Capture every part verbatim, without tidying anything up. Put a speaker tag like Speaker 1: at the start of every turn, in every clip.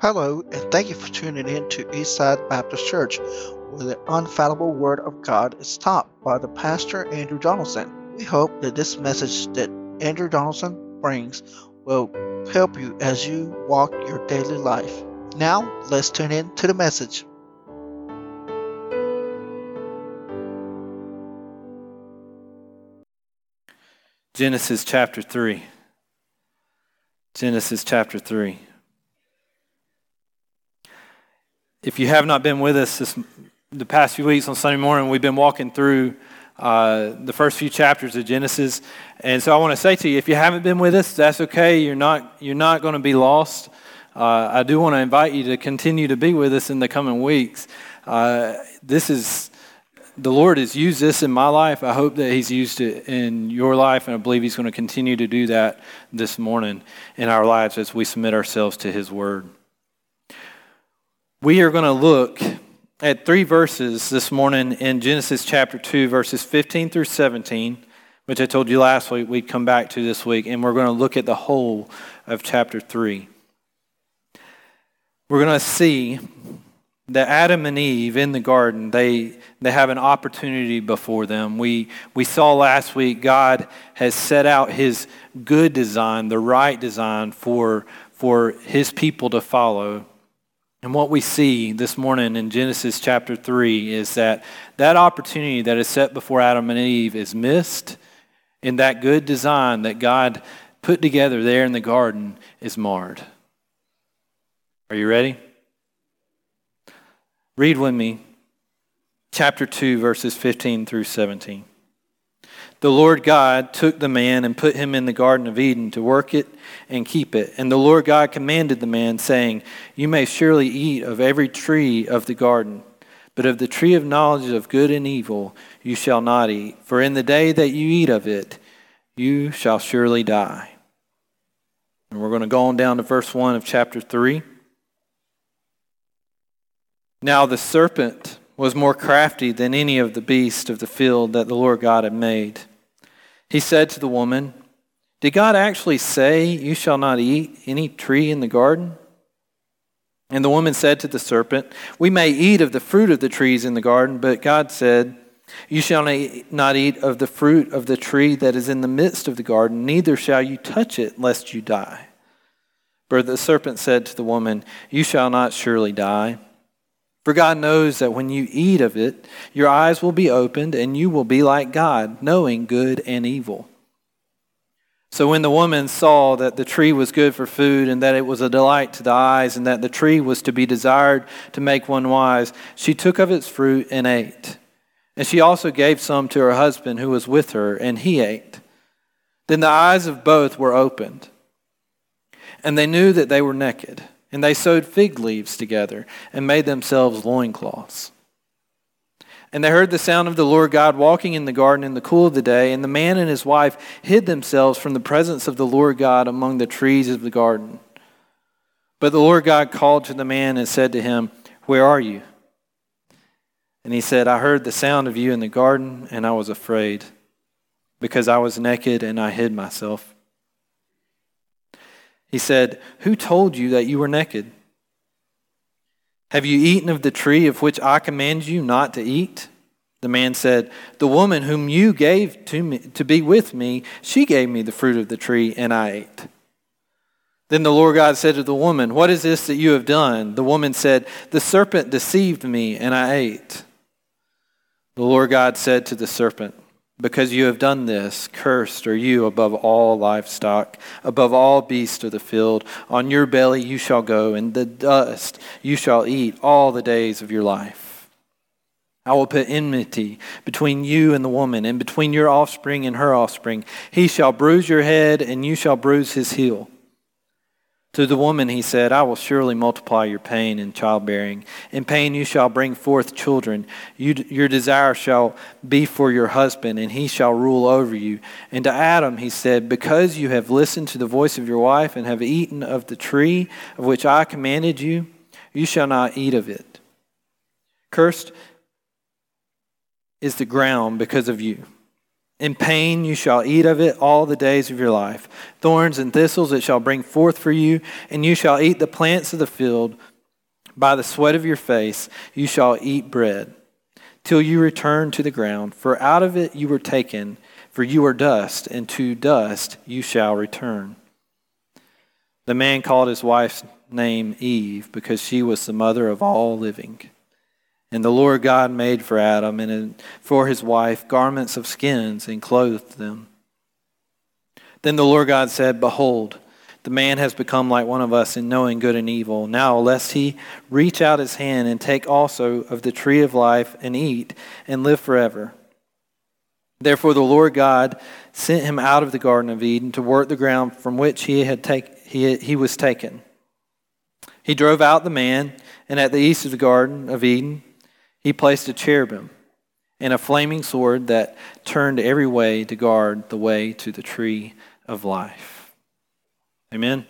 Speaker 1: Hello, and thank you for tuning in to Eastside Baptist Church, where the unfallible Word of God is taught by the pastor Andrew Donaldson. We hope that this message that Andrew Donaldson brings will help you as you walk your daily life. Now, let's tune in to the message.
Speaker 2: Genesis chapter three. Genesis chapter three. If you have not been with us this, the past few weeks on Sunday morning, we've been walking through uh, the first few chapters of Genesis. And so I want to say to you, if you haven't been with us, that's okay. You're not, you're not going to be lost. Uh, I do want to invite you to continue to be with us in the coming weeks. Uh, this is, the Lord has used this in my life. I hope that He's used it in your life, and I believe He's going to continue to do that this morning in our lives as we submit ourselves to His Word. We are going to look at three verses this morning in Genesis chapter two, verses fifteen through seventeen, which I told you last week we'd come back to this week, and we're going to look at the whole of chapter three. We're going to see that Adam and Eve in the garden, they they have an opportunity before them. We we saw last week God has set out His good design, the right design for, for His people to follow. And what we see this morning in Genesis chapter three is that that opportunity that is set before Adam and Eve is missed, and that good design that God put together there in the garden is marred. Are you ready? Read with me chapter two, verses fifteen through seventeen. The Lord God took the man and put him in the Garden of Eden to work it and keep it. And the Lord God commanded the man, saying, You may surely eat of every tree of the garden, but of the tree of knowledge of good and evil you shall not eat. For in the day that you eat of it, you shall surely die. And we're going to go on down to verse one of chapter three. Now the serpent was more crafty than any of the beasts of the field that the Lord God had made. He said to the woman, Did God actually say, You shall not eat any tree in the garden? And the woman said to the serpent, We may eat of the fruit of the trees in the garden, but God said, You shall not eat of the fruit of the tree that is in the midst of the garden, neither shall you touch it, lest you die. But the serpent said to the woman, You shall not surely die. For God knows that when you eat of it, your eyes will be opened, and you will be like God, knowing good and evil. So when the woman saw that the tree was good for food, and that it was a delight to the eyes, and that the tree was to be desired to make one wise, she took of its fruit and ate. And she also gave some to her husband who was with her, and he ate. Then the eyes of both were opened, and they knew that they were naked. And they sewed fig leaves together and made themselves loincloths. And they heard the sound of the Lord God walking in the garden in the cool of the day, and the man and his wife hid themselves from the presence of the Lord God among the trees of the garden. But the Lord God called to the man and said to him, Where are you? And he said, I heard the sound of you in the garden, and I was afraid, because I was naked and I hid myself. He said, Who told you that you were naked? Have you eaten of the tree of which I command you not to eat? The man said, The woman whom you gave to me to be with me, she gave me the fruit of the tree, and I ate. Then the Lord God said to the woman, What is this that you have done? The woman said, The serpent deceived me, and I ate. The Lord God said to the serpent, Because you have done this, cursed are you above all livestock, above all beasts of the field. On your belly you shall go, and the dust you shall eat all the days of your life. I will put enmity between you and the woman, and between your offspring and her offspring. He shall bruise your head, and you shall bruise his heel. To the woman he said, I will surely multiply your pain in childbearing. In pain you shall bring forth children. You, your desire shall be for your husband, and he shall rule over you. And to Adam he said, Because you have listened to the voice of your wife, and have eaten of the tree of which I commanded you, you shall not eat of it. Cursed is the ground because of you. In pain you shall eat of it all the days of your life. Thorns and thistles it shall bring forth for you, and you shall eat the plants of the field. By the sweat of your face you shall eat bread, till you return to the ground. For out of it you were taken, for you are dust, and to dust you shall return. The man called his wife's name Eve, because she was the mother of all living. And the Lord God made for Adam and for his wife garments of skins and clothed them. Then the Lord God said, Behold, the man has become like one of us in knowing good and evil. Now, lest he reach out his hand and take also of the tree of life and eat and live forever. Therefore the Lord God sent him out of the Garden of Eden to work the ground from which he had take, he, he was taken. He drove out the man, and at the east of the Garden of Eden he placed a cherubim and a flaming sword that turned every way to guard the way to the tree of life. Amen.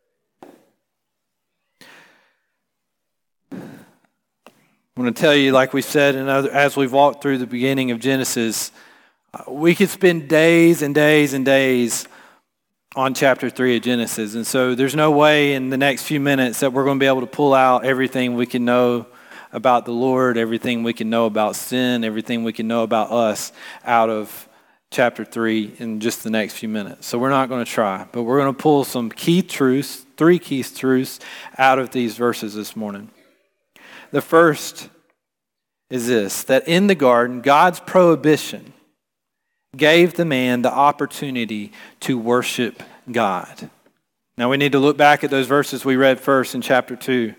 Speaker 2: I want to tell you, like we said, and as we've walked through the beginning of Genesis, we could spend days and days and days on chapter three of Genesis. And so there's no way in the next few minutes that we're going to be able to pull out everything we can know about the Lord, everything we can know about sin, everything we can know about us out of chapter three in just the next few minutes. So we're not going to try, but we're going to pull some key truths, three key truths out of these verses this morning. The first is this, that in the garden, God's prohibition gave the man the opportunity to worship God. Now we need to look back at those verses we read first in chapter two.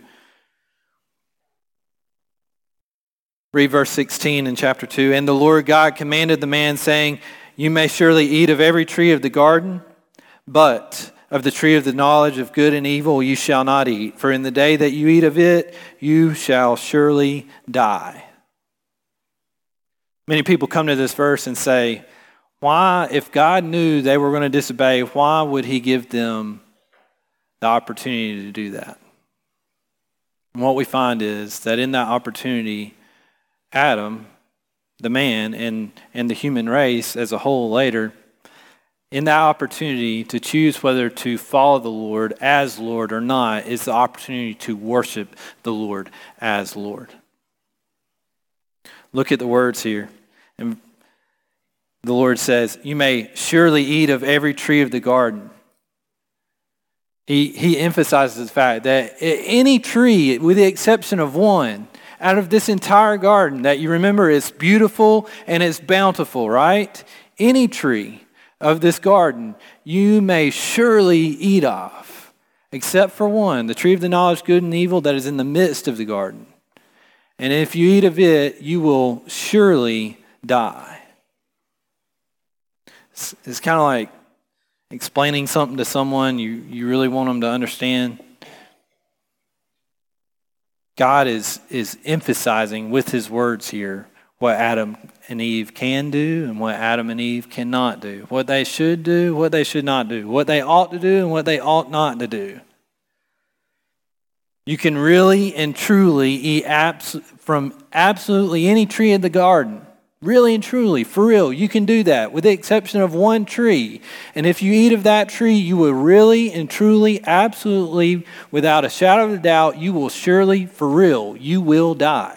Speaker 2: Read verse sixteen in chapter two. And the Lord God commanded the man, saying, You may surely eat of every tree of the garden, but of the tree of the knowledge of good and evil you shall not eat. For in the day that you eat of it, you shall surely die. Many people come to this verse and say, why, if God knew they were going to disobey, why would he give them the opportunity to do that? And what we find is that in that opportunity, Adam, the man, and, and the human race as a whole later, in that opportunity to choose whether to follow the Lord as Lord or not, is the opportunity to worship the Lord as Lord. Look at the words here. And the Lord says, you may surely eat of every tree of the garden. He, he emphasizes the fact that any tree, with the exception of one, out of this entire garden that you remember is beautiful and it's bountiful, right? Any tree of this garden you may surely eat of, except for one, the tree of the knowledge of good and evil that is in the midst of the garden. And if you eat of it, you will surely die. It's, it's kind of like explaining something to someone you, you really want them to understand. God is, is emphasizing with his words here what Adam and Eve can do and what Adam and Eve cannot do. What they should do, what they should not do. What they ought to do and what they ought not to do. You can really and truly eat abs- from absolutely any tree in the garden. Really and truly, for real, you can do that with the exception of one tree. And if you eat of that tree, you will really and truly, absolutely, without a shadow of a doubt, you will surely, for real, you will die.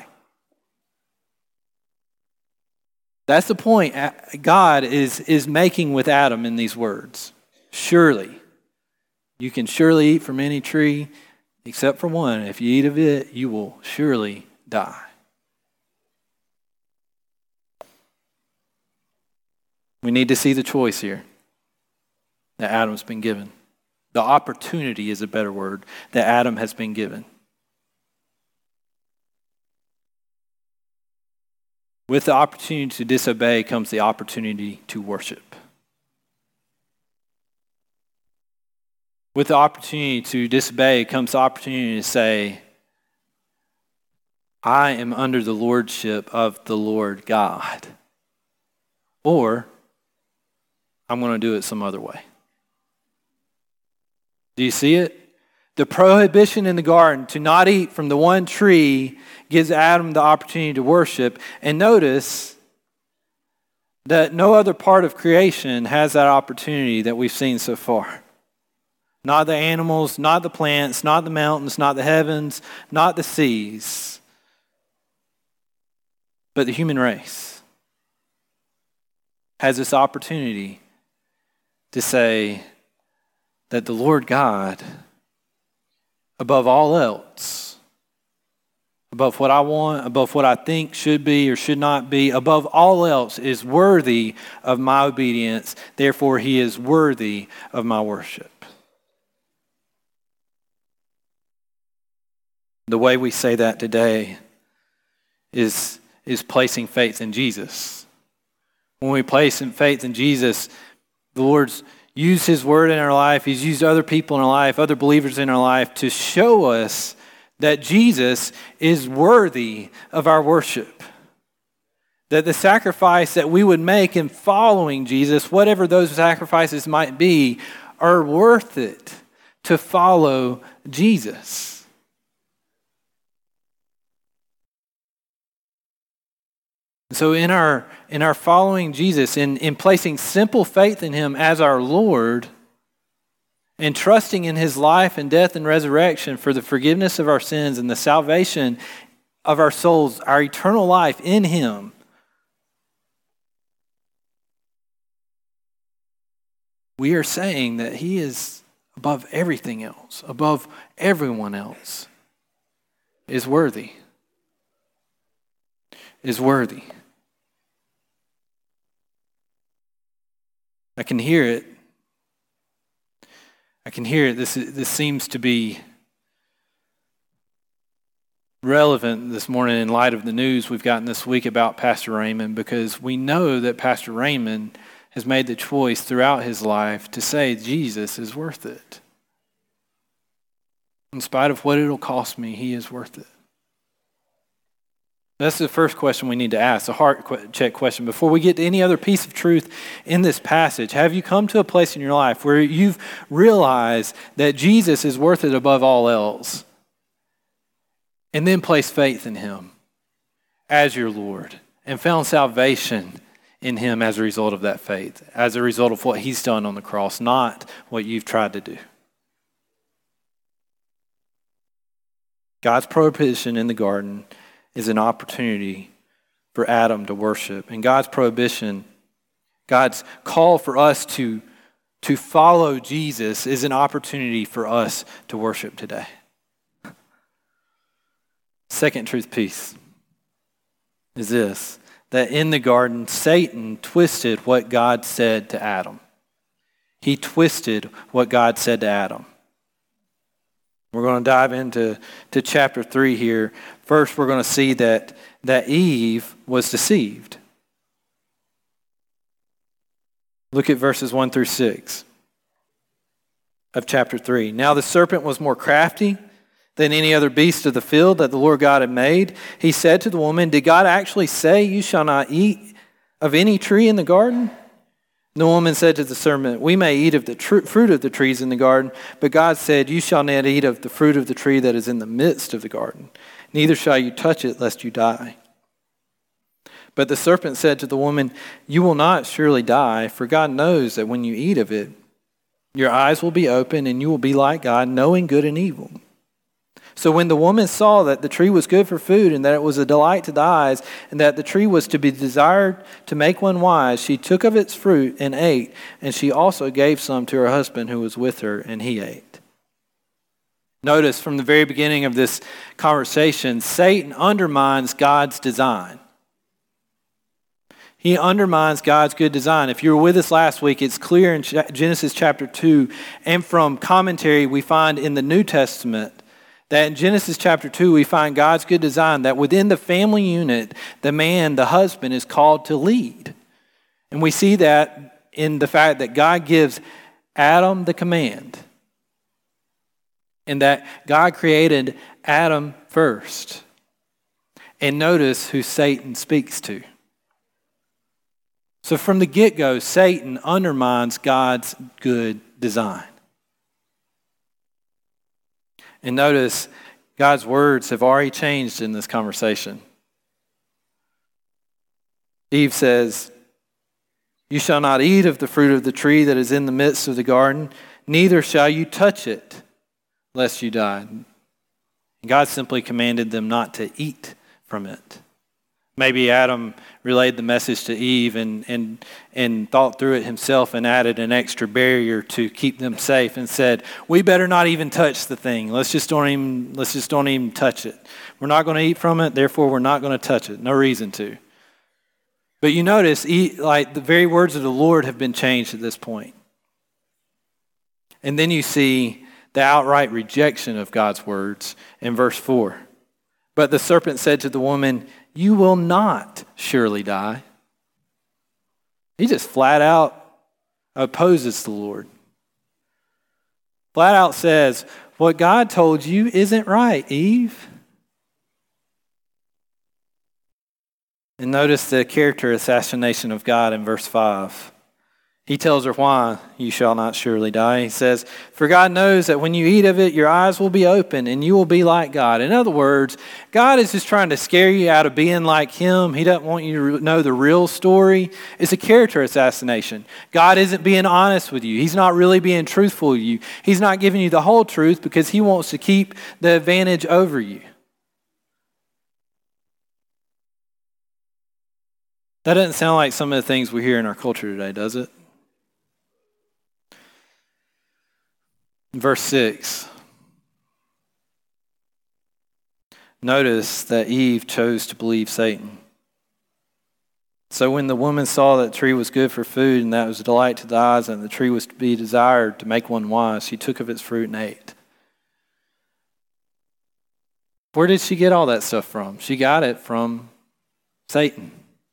Speaker 2: That's the point God is, is making with Adam in these words. Surely. You can surely eat from any tree except for one. If you eat of it, you will surely die. We need to see the choice here that Adam's been given. The opportunity is a better word that Adam has been given. With the opportunity to disobey comes the opportunity to worship. With the opportunity to disobey comes the opportunity to say, I am under the lordship of the Lord God. Or, I'm going to do it some other way. Do you see it? The prohibition in the garden to not eat from the one tree gives Adam the opportunity to worship. And notice that no other part of creation has that opportunity that we've seen so far. Not the animals, not the plants, not the mountains, not the heavens, not the seas, but the human race has this opportunity to say that the Lord God, above all else, above what I want, above what I think should be or should not be, above all else is worthy of my obedience. Therefore, he is worthy of my worship. The way we say that today is, is placing faith in Jesus. When we place in faith in Jesus, the Lord's used his word in our life. He's used other people in our life, other believers in our life to show us that Jesus is worthy of our worship. That the sacrifice that we would make in following Jesus, whatever those sacrifices might be, are worth it to follow Jesus. So in our in our following Jesus, in, in placing simple faith in him as our Lord, and trusting in his life and death and resurrection for the forgiveness of our sins and the salvation of our souls, our eternal life in him, we are saying that he is above everything else, above everyone else, is worthy. Is worthy. I can hear it. I can hear it. This, this seems to be relevant this morning in light of the news we've gotten this week about Pastor Raymond, because we know that Pastor Raymond has made the choice throughout his life to say Jesus is worth it. In spite of what it'll cost me, he is worth it. That's the first question we need to ask, a heart check question. Before we get to any other piece of truth in this passage, have you come to a place in your life where you've realized that Jesus is worth it above all else, and then placed faith in him as your Lord and found salvation in him as a result of that faith, as a result of what he's done on the cross, not what you've tried to do? God's prohibition in the garden is an opportunity for Adam to worship. And God's prohibition, God's call for us to, to follow Jesus is an opportunity for us to worship today. Second truth piece is this, that in the garden, Satan twisted what God said to Adam. He twisted what God said to Adam. We're going to dive into to chapter three here. First, we're going to see that, that Eve was deceived. Look at verses one through six of chapter three. Now the serpent was more crafty than any other beast of the field that the Lord God had made. He said to the woman, "Did God actually say you shall not eat of any tree in the garden?" The woman said to the serpent, "We may eat of the tr- fruit of the trees in the garden, but God said, you shall not eat of the fruit of the tree that is in the midst of the garden. Neither shall you touch it, lest you die." But the serpent said to the woman, "You will not surely die, for God knows that when you eat of it, your eyes will be open, and you will be like God, knowing good and evil." So when the woman saw that the tree was good for food, and that it was a delight to the eyes, and that the tree was to be desired to make one wise, she took of its fruit and ate, and she also gave some to her husband who was with her, and he ate. Notice from the very beginning of this conversation, Satan undermines God's design. He undermines God's good design. If you were with us last week, it's clear in Genesis chapter two, and from commentary we find in the New Testament, that in Genesis chapter two, we find God's good design that within the family unit, the man, the husband, is called to lead. And we see that in the fact that God gives Adam the command. And that God created Adam first. And notice who Satan speaks to. So from the get-go, Satan undermines God's good design. And notice, God's words have already changed in this conversation. Eve says, You shall not eat of the fruit of the tree that is in the midst of the garden, neither shall you touch it, lest you die. God simply commanded them not to eat from it. Maybe Adam relayed the message to Eve and, and, and thought through it himself and added an extra barrier to keep them safe and said, we better not even touch the thing. Let's just don't even, let's just don't even touch it. We're not going to eat from it, therefore we're not going to touch it. No reason to. But you notice, eat, like the very words of the Lord have been changed at this point. And then you see the outright rejection of God's words in verse four. But the serpent said to the woman, you will not surely die. He just flat out opposes the Lord. Flat out says, what God told you isn't right, Eve. And notice the character assassination of God in verse five. He tells her why you shall not surely die. He says, for God knows that when you eat of it, your eyes will be open and you will be like God. In other words, God is just trying to scare you out of being like him. He doesn't want you to know the real story. It's a character assassination. God isn't being honest with you. He's not really being truthful with you. He's not giving you the whole truth because he wants to keep the advantage over you. That doesn't sound like some of the things we hear in our culture today, does it? Verse six. Notice that Eve chose to believe Satan. So when the woman saw that the tree was good for food and that it was a delight to the eyes and the tree was to be desired to make one wise, she took of its fruit and ate. Where did she get all that stuff from? She got it from Satan.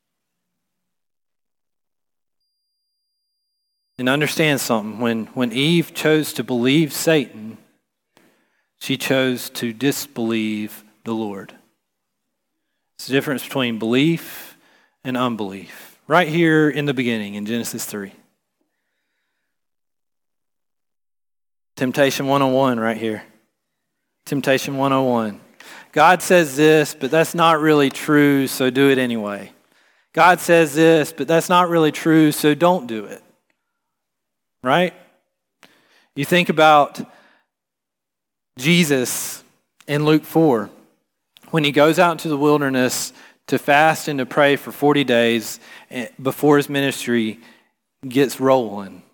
Speaker 2: And understand something, when, when Eve chose to believe Satan, she chose to disbelieve the Lord. It's the difference between belief and unbelief. Right here in the beginning in Genesis three. Temptation one oh one right here. Temptation one oh one. God says this, but that's not really true, so do it anyway. God says this, but that's not really true, so don't do it. Right? You think about Jesus in Luke four, when he goes out into the wilderness to fast and to pray for forty days before his ministry gets rolling.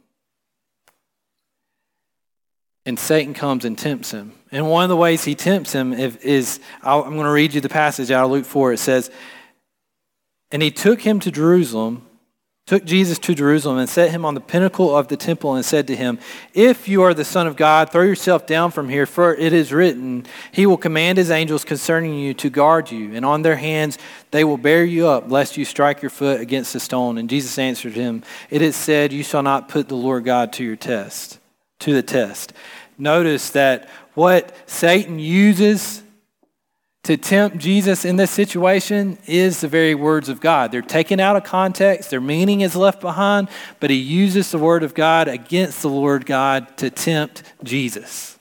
Speaker 2: And Satan comes and tempts him. And one of the ways he tempts him is, I'm going to read you the passage out of Luke four. It says, and he took him to Jerusalem, took Jesus to Jerusalem and set him on the pinnacle of the temple and said to him, if you are the Son of God, throw yourself down from here, for it is written, he will command his angels concerning you to guard you, and on their hands they will bear you up, lest you strike your foot against a stone. And Jesus answered him, it is said, you shall not put the Lord God to your test, to the test. Notice that what Satan uses to tempt Jesus in this situation is the very words of God. They're taken out of context. Their meaning is left behind, but he uses the word of God against the Lord God to tempt Jesus.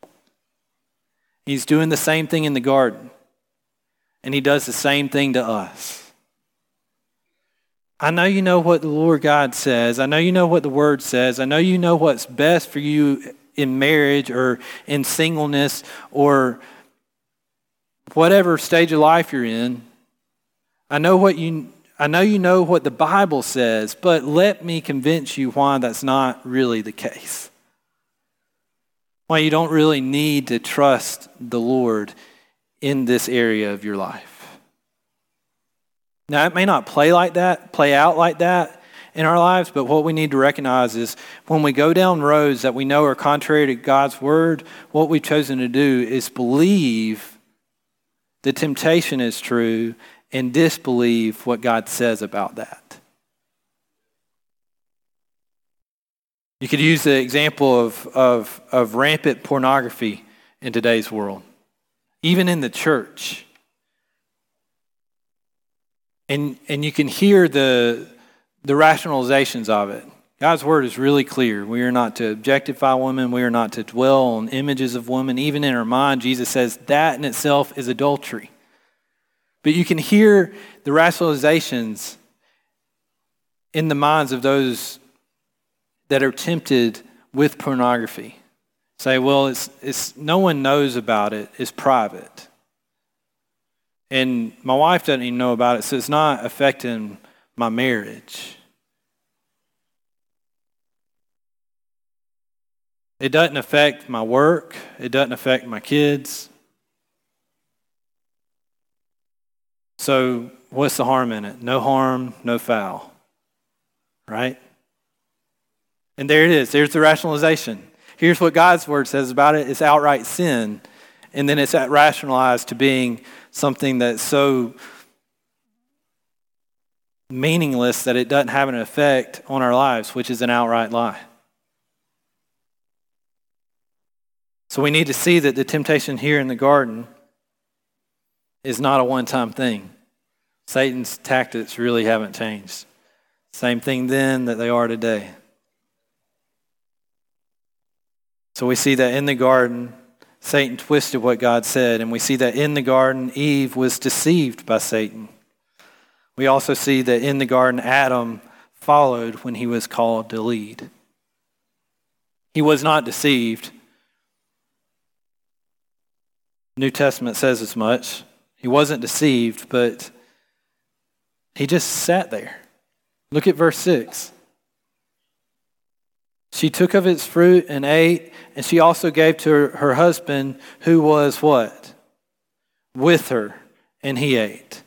Speaker 2: He's doing the same thing in the garden, and he does the same thing to us. I know you know what the Lord God says. I know you know what the word says. I know you know what's best for you in marriage or in singleness or whatever stage of life you're in. I know what you I know you know what the Bible says, but let me convince you why that's not really the case. Why you don't really need to trust the Lord in this area of your life. Now, it may not play like that, play out like that in our lives, but what we need to recognize is when we go down roads that we know are contrary to God's word, what we've chosen to do is believe the temptation is true and disbelieve what God says about that. You could use the example of, of, of rampant pornography in today's world, even in the church. And, and you can hear the, the rationalizations of it. God's word is really clear. We are not to objectify women. We are not to dwell on images of women. Even in our mind, Jesus says that in itself is adultery. But you can hear the rationalizations in the minds of those that are tempted with pornography. Say, well, it's it's no one knows about it. It's private. And my wife doesn't even know about it, so it's not affecting my marriage. It doesn't affect my work. It doesn't affect my kids. So what's the harm in it? No harm, no foul. Right? And there it is. There's the rationalization. Here's what God's word says about it. It's outright sin. And then it's rationalized to being something that's so meaningless that it doesn't have an effect on our lives, which is an outright lie. So we need to see that the temptation here in the garden is not a one-time thing. Satan's tactics really haven't changed. Same thing then that they are today. So we see that in the garden, Satan twisted what God said, and we see that in the garden, Eve was deceived by Satan. We also see that in the garden, Adam followed when he was called to lead. He was not deceived. New Testament says as much. He wasn't deceived, but he just sat there. Look at verse six. She took of its fruit and ate, and she also gave to her, her husband, who was what? With her, and he ate.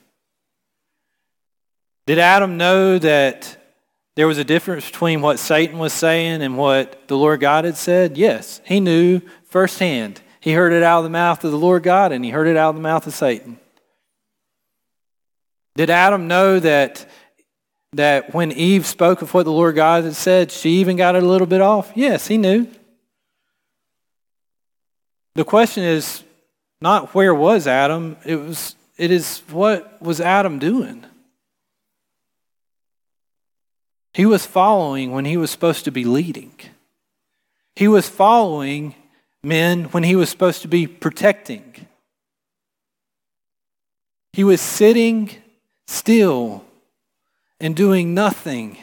Speaker 2: Did Adam know that there was a difference between what Satan was saying and what the Lord God had said? Yes, he knew firsthand. He heard it out of the mouth of the Lord God, and he heard it out of the mouth of Satan. Did Adam know that that when Eve spoke of what the Lord God had said, she even got it a little bit off? Yes, he knew. The question is not where was Adam, it was it is what was Adam doing? He was following when he was supposed to be leading. He was following men when he was supposed to be protecting. He was sitting still and doing nothing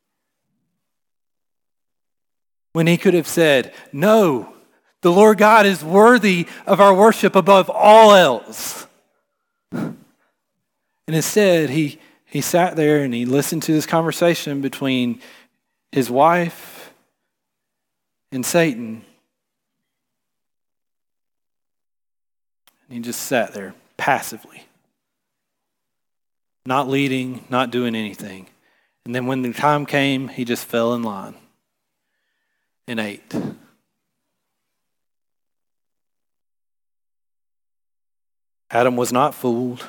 Speaker 2: when he could have said, no, the Lord God is worthy of our worship above all else. And instead, he, he sat there and he listened to this conversation between his wife and Satan. And he just sat there passively. Not leading, not doing anything. And then when the time came, he just fell in line and ate. Adam was not fooled.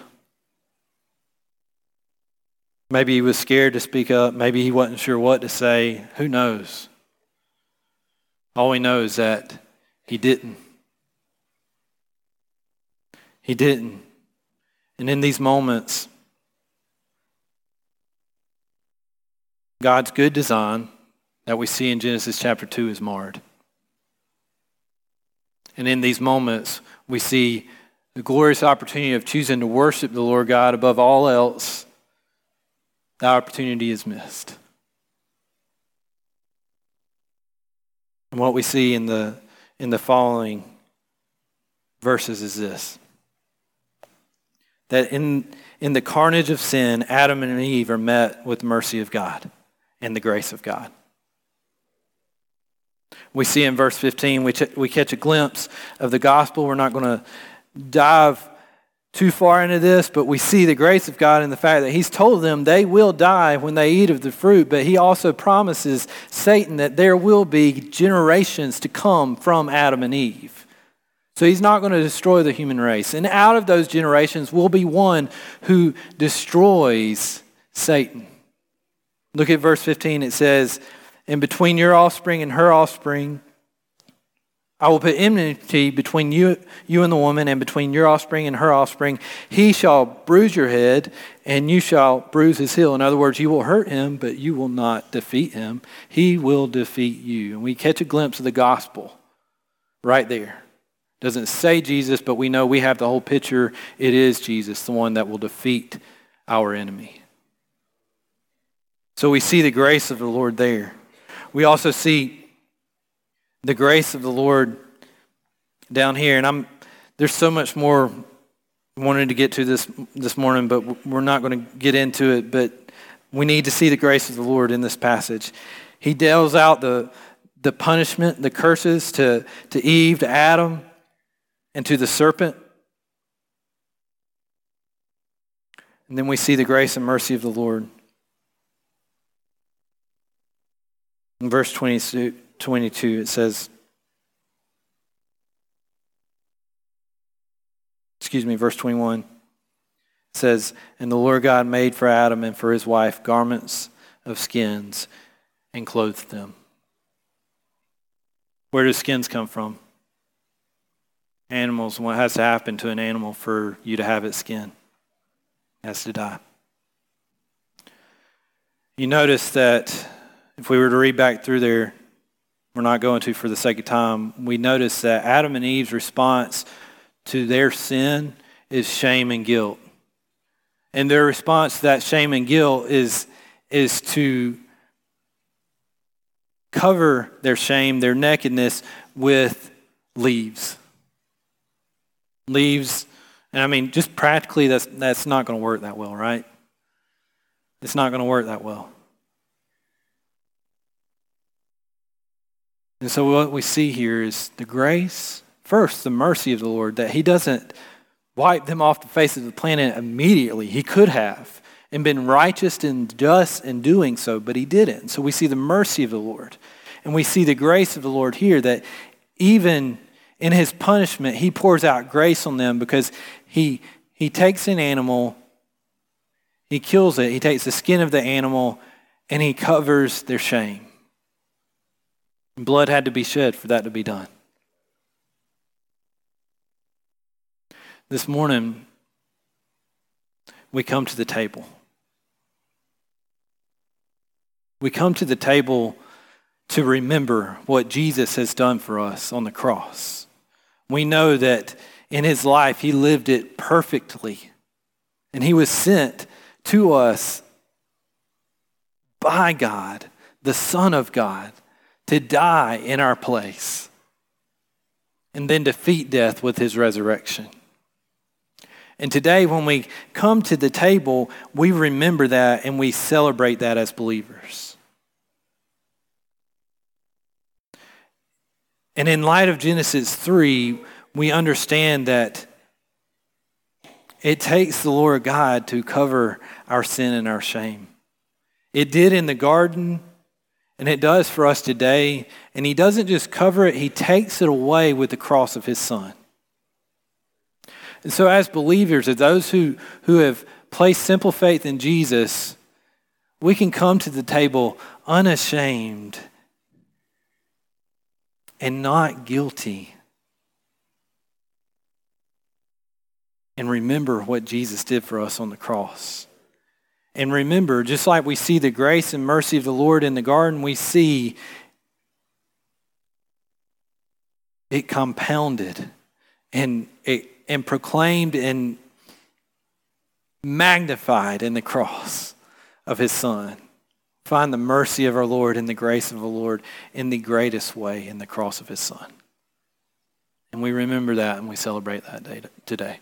Speaker 2: Maybe he was scared to speak up. Maybe he wasn't sure what to say. Who knows? All we know is that he didn't. He didn't. And in these moments, God's good design that we see in Genesis chapter two is marred. And in these moments, we see the glorious opportunity of choosing to worship the Lord God above all else. The opportunity is missed. And what we see in the in the following verses is this. That in, in the carnage of sin, Adam and Eve are met with the mercy of God and the grace of God. We see in verse fifteen, we, ch- we catch a glimpse of the gospel. We're not going to dive too far into this, but we see the grace of God in the fact that he's told them they will die when they eat of the fruit, but he also promises Satan that there will be generations to come from Adam and Eve. So he's not going to destroy the human race. And out of those generations will be one who destroys Satan. Look at verse fifteen. It says, and between your offspring and her offspring, I will put enmity between you, you and the woman, and between your offspring and her offspring. He shall bruise your head, and you shall bruise his heel. In other words, you will hurt him, but you will not defeat him. He will defeat you. And we catch a glimpse of the gospel right there. Doesn't say Jesus, but we know we have the whole picture. It is Jesus, the one that will defeat our enemy. So we see the grace of the Lord there. We also see the grace of the Lord down here. And I'm there's so much more I wanted to get to this this morning, but we're not going to get into it. But we need to see the grace of the Lord in this passage. He deals out the the punishment, the curses to, to Eve, to Adam, and to the serpent. And then we see the grace and mercy of the Lord. In verse twenty-two, it says, excuse me, verse twenty-one, it says, and the Lord God made for Adam and for his wife garments of skins and clothed them. Where do skins come from? Animals. What has to happen to an animal for you to have its skin? It has to die. You notice that if we were to read back through there, we're not going to for the sake of time, we notice that Adam and Eve's response to their sin is shame and guilt. And their response to that shame and guilt is, is to cover their shame, their nakedness with leaves. Leaves, and I mean, just practically, that's that's not going to work that well, right? It's not going to work that well. And so what we see here is the grace, first, the mercy of the Lord, that he doesn't wipe them off the face of the planet immediately. He could have and been righteous and just in doing so, but he didn't. So we see the mercy of the Lord. And we see the grace of the Lord here, that even in his punishment, he pours out grace on them because he, he takes an animal, he kills it, he takes the skin of the animal, and he covers their shame. Blood had to be shed for that to be done. This morning, we come to the table. We come to the table to remember what Jesus has done for us on the cross. We know that in his life, he lived it perfectly. And he was sent to us by God, the Son of God, to die in our place and then defeat death with his resurrection. And today, when we come to the table, we remember that and we celebrate that as believers. And in light of Genesis three, we understand that it takes the Lord God to cover our sin and our shame. It did in the garden, and it does for us today. And he doesn't just cover it, he takes it away with the cross of his Son. And so as believers, as those who, who have placed simple faith in Jesus, we can come to the table unashamed and not guilty. And remember what Jesus did for us on the cross. And remember, just like we see the grace and mercy of the Lord in the garden, we see it compounded and it and proclaimed and magnified in the cross of his Son. Find the mercy of our Lord and the grace of the Lord in the greatest way in the cross of his Son. And we remember that and we celebrate that day today.